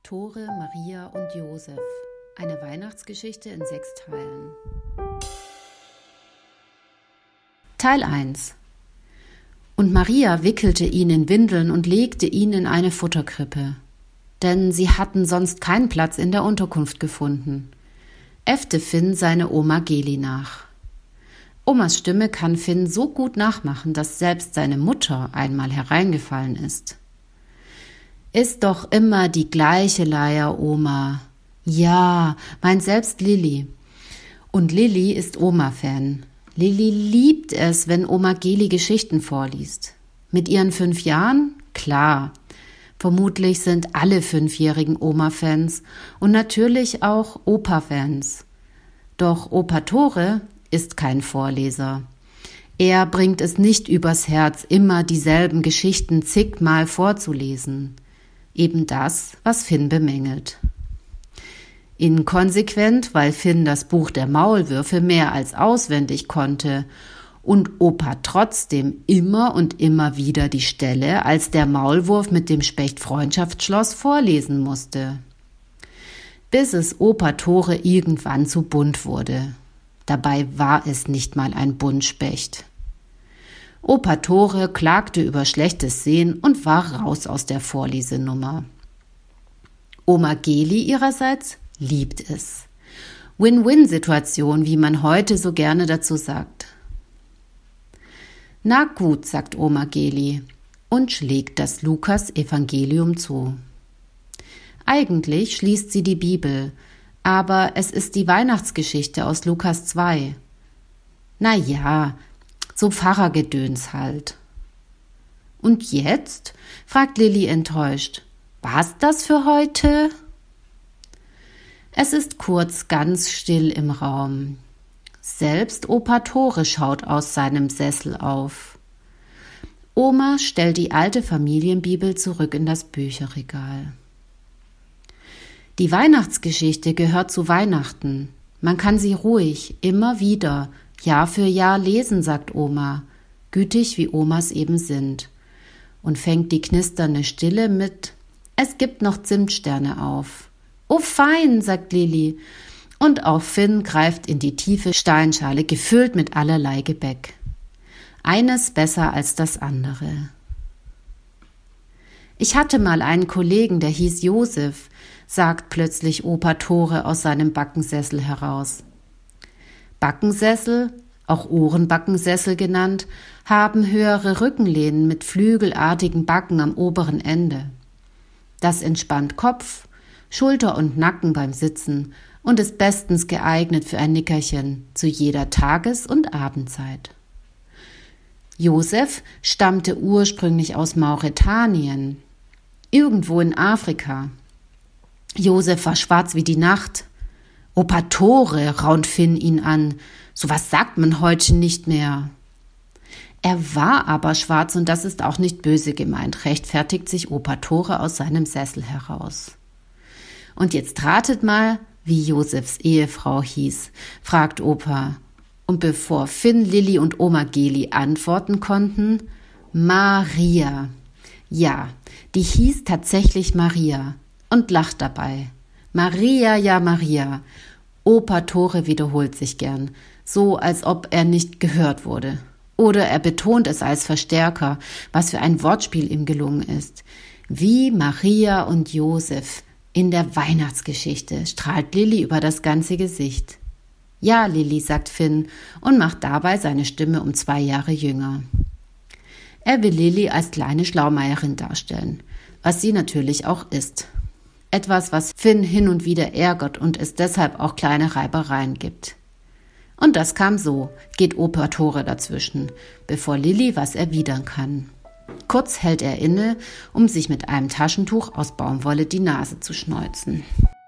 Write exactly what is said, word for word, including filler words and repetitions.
Tore, Maria und Josef. Eine Weihnachtsgeschichte in sechs Teilen. Teil eins. Und Maria wickelte ihn in Windeln und legte ihn in eine Futterkrippe, denn sie hatten sonst keinen Platz in der Unterkunft gefunden. Äffte Finn seine Oma Geli nach. Omas Stimme kann Finn so gut nachmachen, dass selbst seine Mutter einmal hereingefallen ist. Ist doch immer die gleiche Leier, Oma. Ja, meint selbst Lilli. Und Lilli ist Oma-Fan. Lilli liebt es, wenn Oma Geli Geschichten vorliest. Mit ihren fünf Jahren? Klar. Vermutlich sind alle Fünfjährigen Oma-Fans und natürlich auch Opa-Fans. Doch Opa Tore ist kein Vorleser. Er bringt es nicht übers Herz, immer dieselben Geschichten zigmal vorzulesen. Eben das, was Finn bemängelt. Inkonsequent, weil Finn das Buch der Maulwürfe mehr als auswendig konnte und Opa trotzdem immer und immer wieder die Stelle, als der Maulwurf mit dem Specht Freundschaft schloss, vorlesen musste. Bis es Opa Tore irgendwann zu bunt wurde. Dabei war es nicht mal ein Buntspecht. Opa Tore klagte über schlechtes Sehen und war raus aus der Vorlesenummer. Oma Geli ihrerseits liebt es. Win-Win-Situation, wie man heute so gerne dazu sagt. Na gut, sagt Oma Geli und schlägt das Lukas-Evangelium zu. Eigentlich schließt sie die Bibel, aber es ist die Weihnachtsgeschichte aus Lukas zwei. Na ja, so Pfarrergedöns halt. Und jetzt? Fragt Lilli enttäuscht. War's das für heute? Es ist kurz ganz still im Raum. Selbst Opa Tore schaut aus seinem Sessel auf. Oma stellt die alte Familienbibel zurück in das Bücherregal. Die Weihnachtsgeschichte gehört zu Weihnachten. Man kann sie ruhig, immer wieder, Jahr für Jahr lesen, sagt Oma, gütig wie Omas eben sind, und fängt die knisternde Stille mit »Es gibt noch Zimtsterne« auf. »Oh fein«, sagt Lilli, und auch Finn greift in die tiefe Steinschale, gefüllt mit allerlei Gebäck. Eines besser als das andere. »Ich hatte mal einen Kollegen, der hieß Josef«, sagt plötzlich Opa Tore aus seinem Backensessel heraus. Backensessel, auch Ohrenbackensessel genannt, haben höhere Rückenlehnen mit flügelartigen Backen am oberen Ende. Das entspannt Kopf, Schulter und Nacken beim Sitzen und ist bestens geeignet für ein Nickerchen zu jeder Tages- und Abendzeit. Josef stammte ursprünglich aus Mauretanien, irgendwo in Afrika. Josef war schwarz wie die Nacht. Opa Tore, raunt Finn ihn an. Sowas sagt man heute nicht mehr. Er war aber schwarz und das ist auch nicht böse gemeint, rechtfertigt sich Opa Tore aus seinem Sessel heraus. Und jetzt ratet mal, wie Josefs Ehefrau hieß, fragt Opa. Und bevor Finn, Lilli und Oma Geli antworten konnten, Maria. Ja, die hieß tatsächlich Maria und lacht dabei. Maria, ja Maria. Opa Tore wiederholt sich gern, so als ob er nicht gehört wurde. Oder er betont es als Verstärker, was für ein Wortspiel ihm gelungen ist. Wie Maria und Josef in der Weihnachtsgeschichte, strahlt Lilli über das ganze Gesicht. Ja, Lilli, sagt Finn und macht dabei seine Stimme um zwei Jahre jünger. Er will Lilli als kleine Schlaumeierin darstellen, was sie natürlich auch ist. Etwas, was Finn hin und wieder ärgert und es deshalb auch kleine Reibereien gibt. Und das kam so, geht Opa Tore dazwischen, bevor Lilli was erwidern kann. Kurz hält er inne, um sich mit einem Taschentuch aus Baumwolle die Nase zu schneuzen.